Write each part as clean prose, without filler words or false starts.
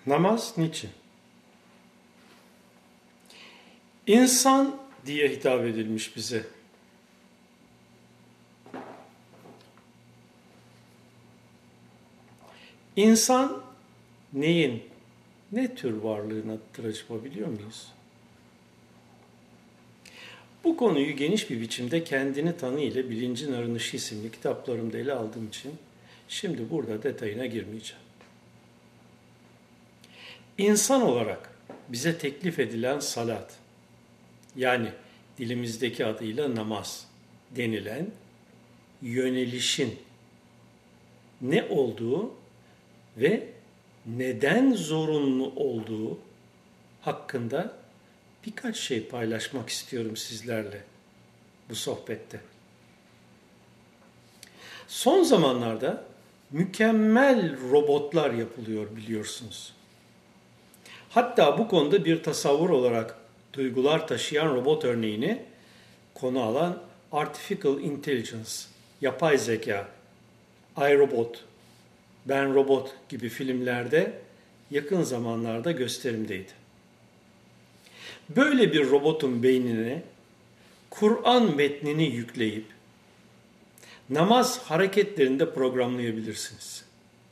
Namaz niçin? İnsan diye hitap edilmiş bize. İnsan neyin, ne tür varlığın adıdır acaba biliyor muyuz? Bu konuyu geniş bir biçimde Kendini Tanı ile Bilincin Arınışı isimli kitaplarımda ele aldığım için şimdi burada detayına girmeyeceğim. İnsan olarak bize teklif edilen salat, yani dilimizdeki adıyla namaz denilen yönelişin ne olduğu ve neden zorunlu olduğu hakkında birkaç şey paylaşmak istiyorum sizlerle bu sohbette. Son zamanlarda mükemmel robotlar yapılıyor biliyorsunuz. Hatta bu konuda bir tasavvur olarak duygular taşıyan robot örneğini konu alan Artificial Intelligence, yapay zeka, iRobot, Ben Robot gibi filmlerde yakın zamanlarda gösterimdeydi. Böyle bir robotun beynine Kur'an metnini yükleyip namaz hareketlerinde programlayabilirsiniz.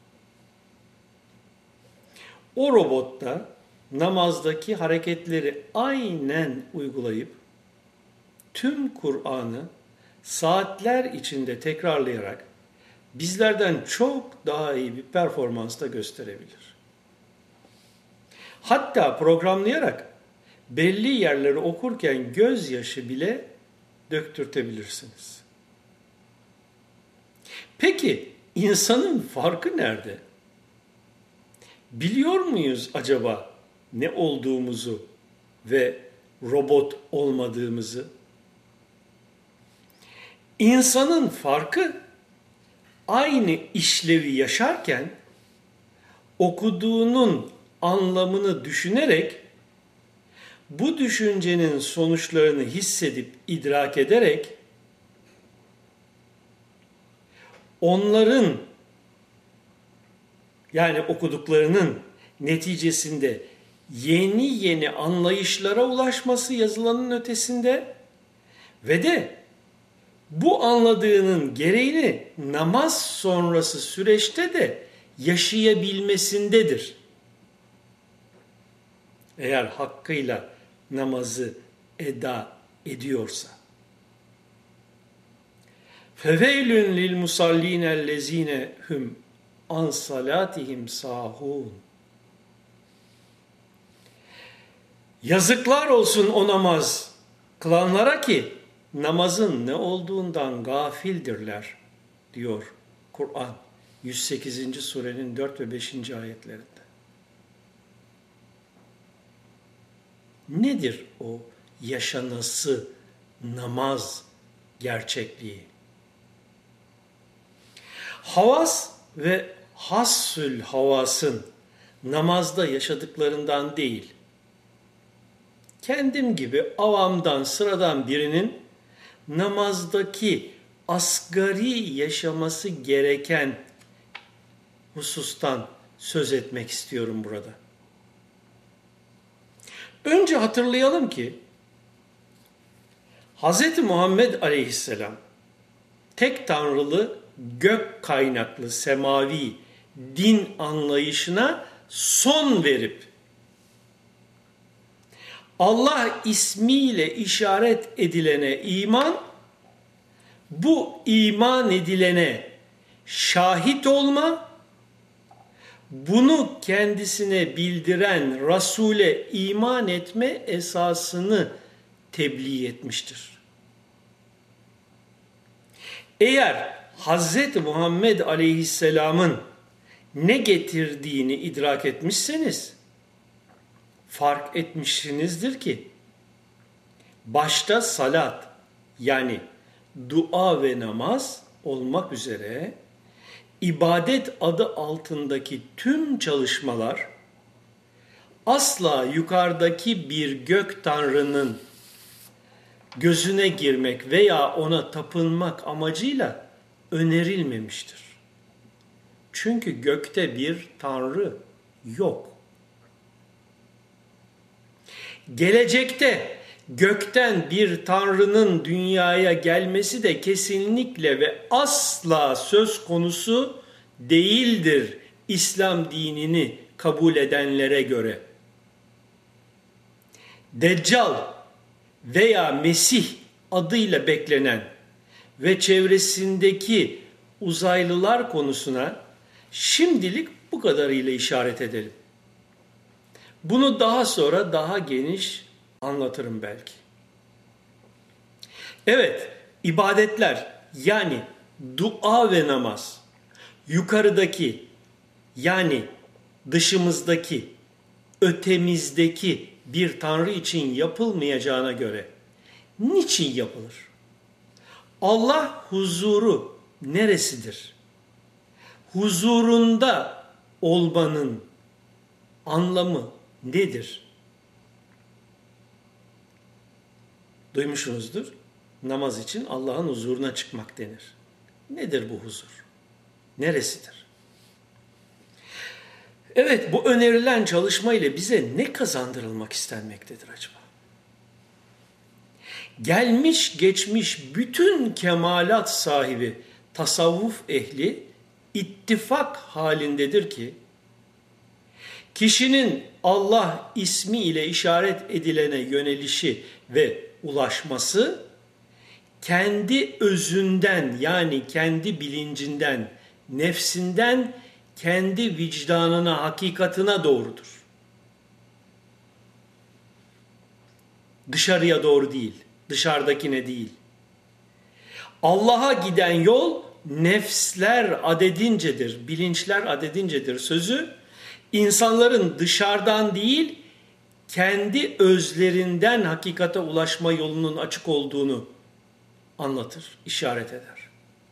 O robotta namazdaki hareketleri aynen uygulayıp tüm Kur'an'ı saatler içinde tekrarlayarak bizlerden çok daha iyi bir performansta gösterebilir. Hatta programlayarak belli yerleri okurken gözyaşı bile döktürtebilirsiniz. Peki insanın farkı nerede? Biliyor muyuz acaba ne olduğumuzu ve robot olmadığımızı? İnsanın farkı aynı işlevi yaşarken okuduğunun anlamını düşünerek, bu düşüncenin sonuçlarını hissedip idrak ederek onların, yani okuduklarının neticesinde yeni anlayışlara ulaşması yazılanın ötesinde ve de bu anladığının gereğini namaz sonrası süreçte de yaşayabilmesindedir. Eğer hakkıyla namazı eda ediyorsa. فَوَيْلٌ لِلْمُصَلِّينَ الَّذ۪ينَ هُمْ عَنْ صَلَاتِهِمْ سَاهُونَ. Yazıklar olsun o namaz kılanlara ki namazın ne olduğundan gafildirler diyor Kur'an 108. surenin 4 ve 5. ayetlerinde. Nedir o yaşanası namaz gerçekliği? Havas ve hassül havasın namazda yaşadıklarından değil, kendim gibi avamdan, sıradan birinin namazdaki asgari yaşaması gereken husustan söz etmek istiyorum burada. Önce hatırlayalım ki Hz. Muhammed Aleyhisselam tek tanrılı, gök kaynaklı, semavi din anlayışına son verip Allah ismiyle işaret edilene iman, bu iman edilene şahit olma, bunu kendisine bildiren Resul'e iman etme esasını tebliğ etmiştir. Eğer Hz. Muhammed Aleyhisselam'ın ne getirdiğini idrak etmişseniz, fark etmişsinizdir ki, başta salat, yani dua ve namaz olmak üzere, ibadet adı altındaki tüm çalışmalar, asla yukarıdaki bir gök tanrının gözüne girmek veya ona tapınmak amacıyla önerilmemiştir. Çünkü gökte bir tanrı yok. Gelecekte gökten bir tanrının dünyaya gelmesi de kesinlikle ve asla söz konusu değildir İslam dinini kabul edenlere göre. Deccal veya Mesih adıyla beklenen ve çevresindeki uzaylılar konusuna şimdilik bu kadarıyla işaret edelim. Bunu daha sonra daha geniş anlatırım belki. Evet, ibadetler yani dua ve namaz yukarıdaki yani dışımızdaki, ötemizdeki bir tanrı için yapılmayacağına göre niçin yapılır? Allah huzuru neresidir? Huzurunda olmanın anlamı nedir? Duymuşsunuzdur. Namaz için Allah'ın huzuruna çıkmak denir. Nedir bu huzur? Neresidir? Evet, bu önerilen çalışma ile bize ne kazandırılmak istenmektedir acaba? Gelmiş geçmiş bütün kemalat sahibi tasavvuf ehli ittifak halindedir ki, kişinin Allah ismi ile işaret edilene yönelişi ve ulaşması, kendi özünden yani kendi bilincinden, nefsinden, kendi vicdanına, hakikatına doğrudur. Dışarıya doğru değil, dışarıdakine değil. Allah'a giden yol nefsler adedincedir, bilinçler adedincedir sözü, insanların dışarıdan değil, kendi özlerinden hakikate ulaşma yolunun açık olduğunu anlatır, işaret eder.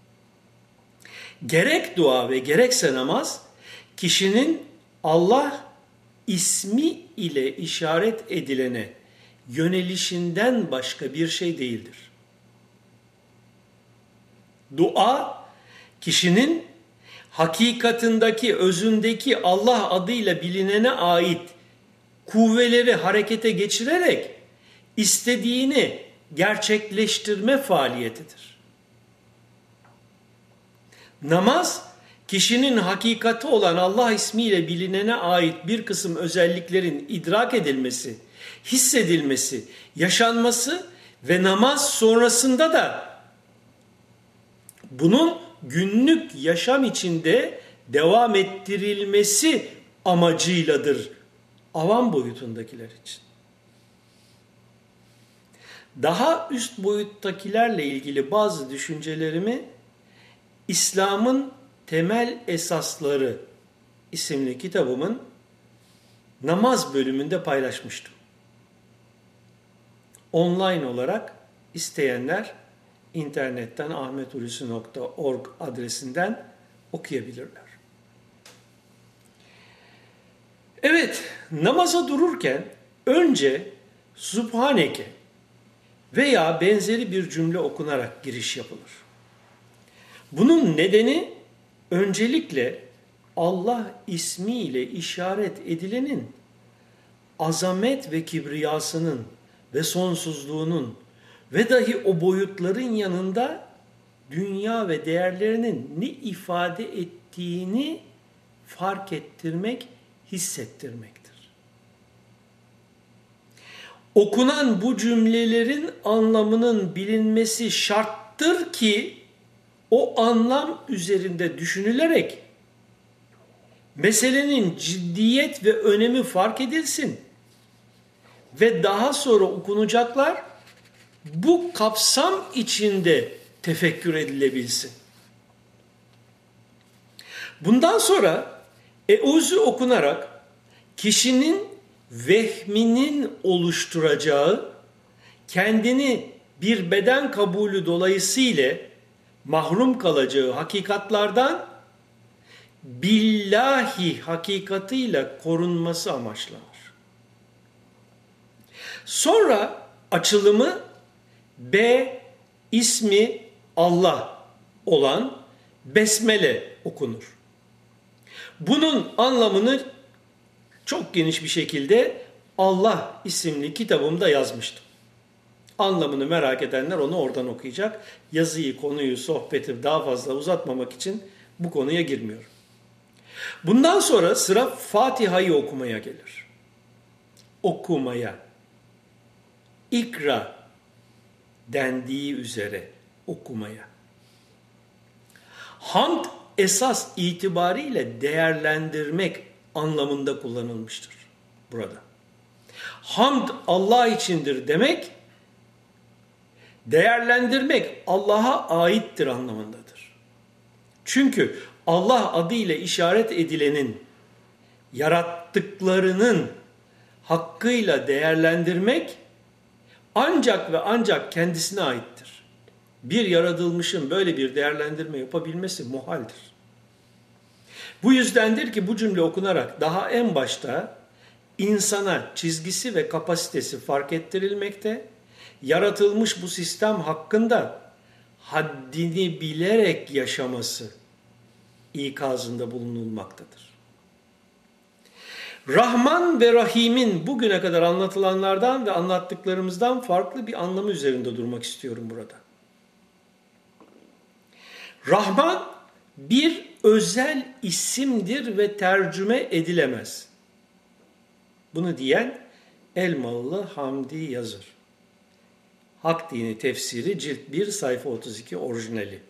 Gerek dua ve gerekse namaz, kişinin Allah ismi ile işaret edilene yönelişinden başka bir şey değildir. Dua, kişinin hakikatindeki, özündeki Allah adıyla bilinene ait kuvveleri harekete geçirerek istediğini gerçekleştirme faaliyetidir. Namaz, kişinin hakikati olan Allah ismiyle bilinene ait bir kısım özelliklerin idrak edilmesi, hissedilmesi, yaşanması ve namaz sonrasında da bunun günlük yaşam içinde devam ettirilmesi amacıyladır avam boyutundakiler için. Daha üst boyuttakilerle ilgili bazı düşüncelerimi İslam'ın Temel Esasları isimli kitabımın namaz bölümünde paylaşmıştım. Online olarak isteyenler internetten ahmethulusi.org adresinden okuyabilirler. Evet, namaza dururken önce Subhaneke veya benzeri bir cümle okunarak giriş yapılır. Bunun nedeni öncelikle Allah ismiyle işaret edilenin azamet ve kibriyasının ve sonsuzluğunun ve dahi o boyutların yanında dünya ve değerlerinin ne ifade ettiğini fark ettirmek, hissettirmektir. Okunan bu cümlelerin anlamının bilinmesi şarttır ki o anlam üzerinde düşünülerek meselenin ciddiyet ve önemi fark edilsin ve daha sonra okunacaklar bu kapsam içinde tefekkür edilebilsin. Bundan sonra Eûzü okunarak kişinin vehminin oluşturacağı kendini bir beden kabulü dolayısıyla mahrum kalacağı hakikatlardan billahi hakikatıyla korunması amaçlanır. Sonra açılımı B ismi Allah olan Besmele okunur. Bunun anlamını çok geniş bir şekilde Allah isimli kitabımda yazmıştım. Anlamını merak edenler onu oradan okuyacak. Yazıyı, konuyu, sohbeti daha fazla uzatmamak için bu konuya girmiyorum. Bundan sonra sıra Fatiha'yı okumaya gelir. Okumaya. İkra dendiği üzere okumaya. Hamd esas itibariyle değerlendirmek anlamında kullanılmıştır burada. Hamd Allah içindir demek, değerlendirmek Allah'a aittir anlamındadır. Çünkü Allah adıyla işaret edilenin, yarattıklarının hakkıyla değerlendirmek ancak ve ancak kendisine aittir. Bir yaratılmışın böyle bir değerlendirme yapabilmesi muhaldir. Bu yüzdendir ki bu cümle okunarak daha en başta insana çizgisi ve kapasitesi fark ettirilmekte, yaratılmış bu sistem hakkında haddini bilerek yaşaması ikazında bulunulmaktadır. Rahman ve Rahim'in bugüne kadar anlatılanlardan ve anlattıklarımızdan farklı bir anlamı üzerinde durmak istiyorum burada. Rahman bir özel isimdir ve tercüme edilemez. Bunu diyen Elmalılı Hamdi Yazır. Hak Dini Tefsiri cilt 1 sayfa 32 orijinali.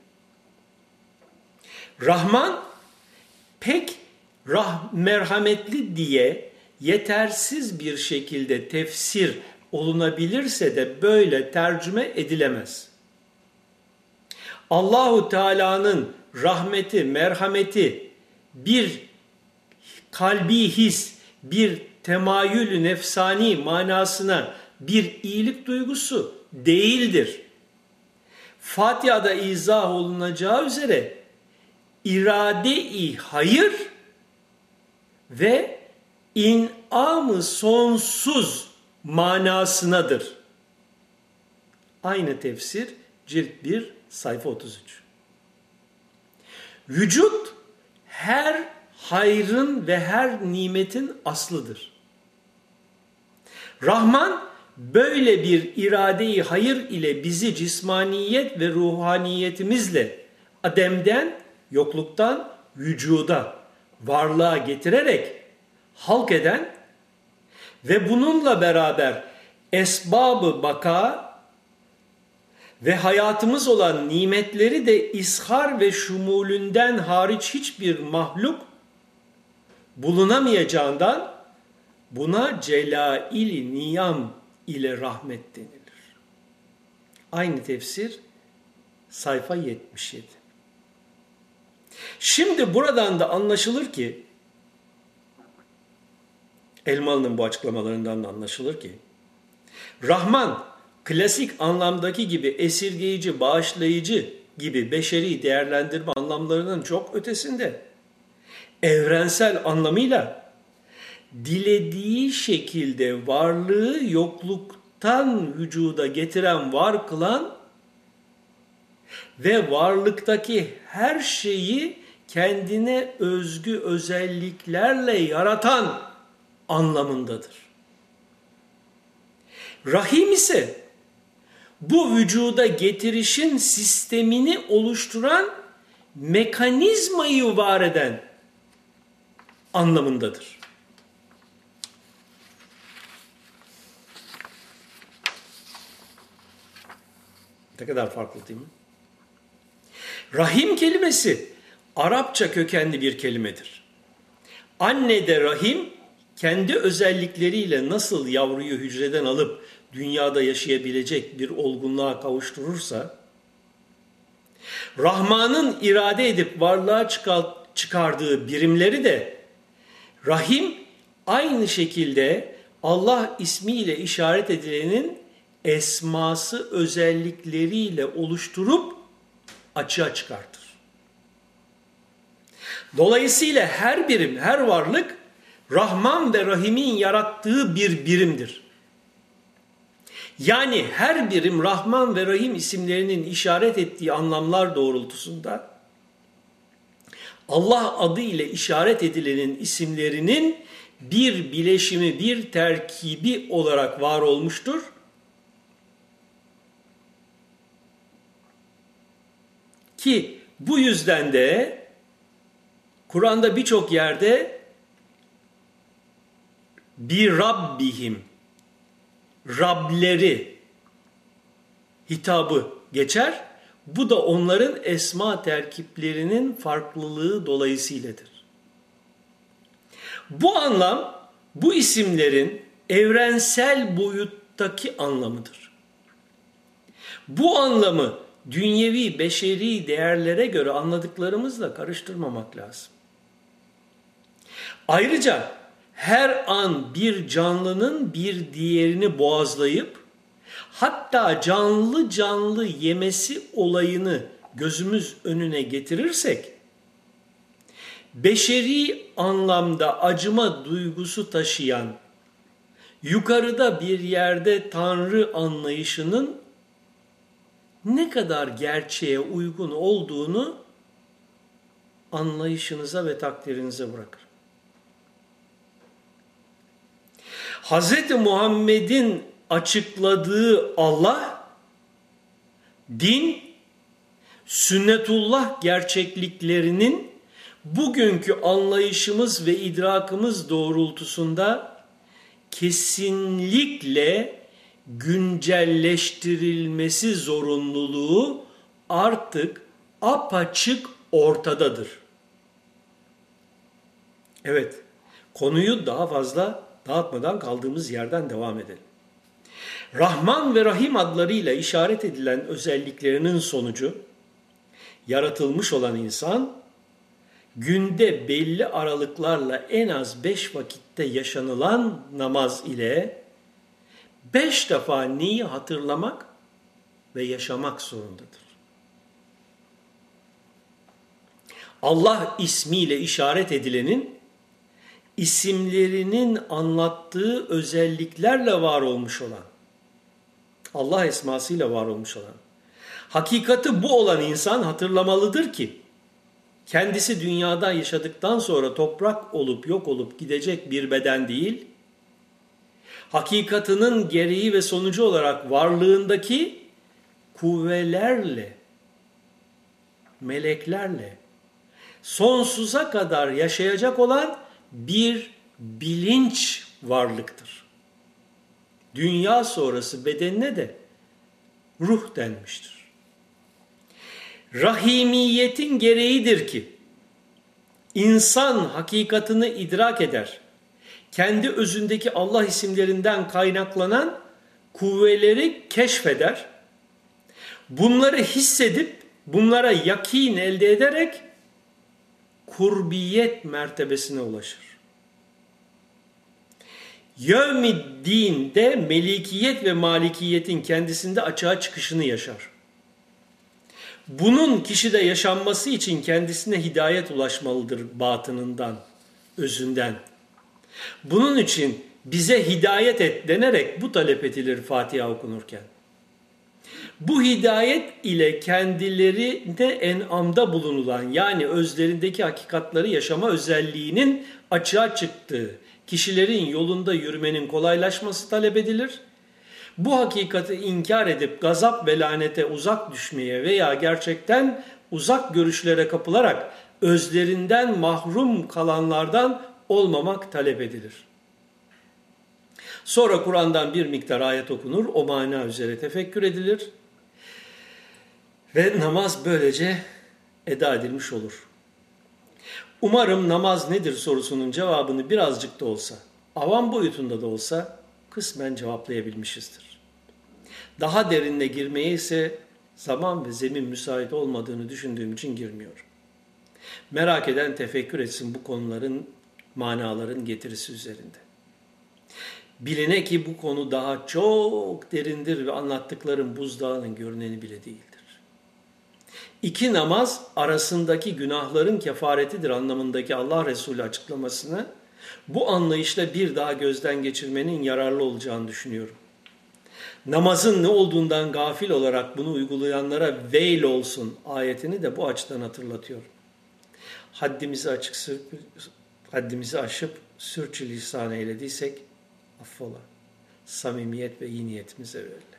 Rahman pek merhametli diye yetersiz bir şekilde tefsir olunabilirse de böyle tercüme edilemez. Allahu Teala'nın rahmeti, merhameti bir kalbi his, bir temayül nefsani manasına bir iyilik duygusu değildir. Fatiha'da izah olunacağı üzere irade-i hayır ve in'am-ı sonsuz manasınadır. Aynı tefsir cilt 1 sayfa 33. Vücut her hayrın ve her nimetin aslıdır. Rahman böyle bir irade-i hayır ile bizi cismaniyet ve ruhaniyetimizle ademden, yokluktan vücuda, varlığa getirerek halk eden ve bununla beraber esbab-ı baka ve hayatımız olan nimetleri de ishar ve şumulünden hariç hiçbir mahluk bulunamayacağından buna celail-i niyam ile rahmet denilir. Aynı tefsir sayfa 77. Şimdi buradan da anlaşılır ki, Elmalı'nın bu açıklamalarından da anlaşılır ki, Rahman klasik anlamdaki gibi esirgeyici, bağışlayıcı gibi beşeri değerlendirme anlamlarının çok ötesinde, evrensel anlamıyla dilediği şekilde varlığı yokluktan vücuda getiren, var kılan ve varlıktaki her şeyi kendine özgü özelliklerle yaratan anlamındadır. Rahim ise bu vücuda getirişin sistemini oluşturan mekanizmayı var eden anlamındadır. Ne kadar farklı değil mi? Rahim kelimesi Arapça kökenli bir kelimedir. Anne de rahim kendi özellikleriyle nasıl yavruyu hücreden alıp dünyada yaşayabilecek bir olgunluğa kavuşturursa, Rahman'ın irade edip varlığa çıkardığı birimleri de rahim aynı şekilde Allah ismiyle işaret edilenin esması özellikleriyle oluşturup açığa çıkartır. Dolayısıyla her birim, her varlık Rahman ve Rahim'in yarattığı bir birimdir. Yani her birim Rahman ve Rahim isimlerinin işaret ettiği anlamlar doğrultusunda Allah adı ile işaret edilenin isimlerinin bir bileşimi, bir terkibi olarak var olmuştur. Ki bu yüzden de Kur'an'da birçok yerde bir Rabbihim, Rableri hitabı geçer. Bu da onların esma terkiplerinin farklılığı dolayısıyladır. Bu anlam, bu isimlerin evrensel boyuttaki anlamıdır. Bu anlamı dünyevi, beşeri değerlere göre anladıklarımızla karıştırmamak lazım. Ayrıca her an bir canlının bir diğerini boğazlayıp, hatta canlı canlı yemesi olayını gözümüz önüne getirirsek, beşeri anlamda acıma duygusu taşıyan, yukarıda bir yerde Tanrı anlayışının ne kadar gerçeğe uygun olduğunu anlayışınıza ve takdirinize bırakır. Hz. Muhammed'in açıkladığı Allah, din, sünnetullah gerçekliklerinin bugünkü anlayışımız ve idrakımız doğrultusunda kesinlikle güncelleştirilmesi zorunluluğu artık apaçık ortadadır. Evet, konuyu daha fazla dağıtmadan kaldığımız yerden devam edelim. Rahman ve Rahim adlarıyla işaret edilen özelliklerinin sonucu, yaratılmış olan insan, günde belli aralıklarla en az 5 vakitte yaşanılan namaz ile 5 defa neyi hatırlamak ve yaşamak zorundadır. Allah ismiyle işaret edilenin, isimlerinin anlattığı özelliklerle var olmuş olan, Allah esmasıyla var olmuş olan, hakikati bu olan insan hatırlamalıdır ki, kendisi dünyada yaşadıktan sonra toprak olup yok olup gidecek bir beden değil, hakikatının gereği ve sonucu olarak varlığındaki kuvvelerle, meleklerle, sonsuza kadar yaşayacak olan bir bilinç varlıktır. Dünya sonrası bedenine de ruh denmiştir. Rahimiyetin gereğidir ki, insan hakikatını idrak eder, kendi özündeki Allah isimlerinden kaynaklanan kuvveleri keşfeder, bunları hissedip, bunlara yakin elde ederek, kurbiyet mertebesine ulaşır. Yevmiddin'de melikiyet ve malikiyetin kendisinde açığa çıkışını yaşar. Bunun kişide yaşanması için kendisine hidayet ulaşmalıdır batınından, özünden. Bunun için bize hidayet et denerek bu talep edilir Fatiha okunurken. Bu hidayet ile kendilerine en'amda bulunulan, yani özlerindeki hakikatları yaşama özelliğinin açığa çıktığı kişilerin yolunda yürümenin kolaylaşması talep edilir. Bu hakikati inkar edip gazap ve lanete uzak düşmeye veya gerçekten uzak görüşlere kapılarak özlerinden mahrum kalanlardan olmamak talep edilir. Sonra Kur'an'dan bir miktar ayet okunur, o mana üzere tefekkür edilir ve namaz böylece eda edilmiş olur. Umarım namaz nedir sorusunun cevabını birazcık da olsa, avam boyutunda da olsa kısmen cevaplayabilmişizdir. Daha derinine girmeye ise zaman ve zemin müsait olmadığını düşündüğüm için girmiyorum. Merak eden tefekkür etsin bu konuların, manaların getirisi üzerinde. Biline ki bu konu daha çok derindir ve anlattıklarım buzdağının görüneni bile değildir. İki namaz arasındaki günahların kefaretidir anlamındaki Allah Resulü açıklamasını bu anlayışla bir daha gözden geçirmenin yararlı olacağını düşünüyorum. Namazın ne olduğundan gafil olarak bunu uygulayanlara veil olsun ayetini de bu açıdan hatırlatıyorum. Haddimizi aşıp sürçülisan eylediysek affola. Samimiyet ve iyi niyetimize verile.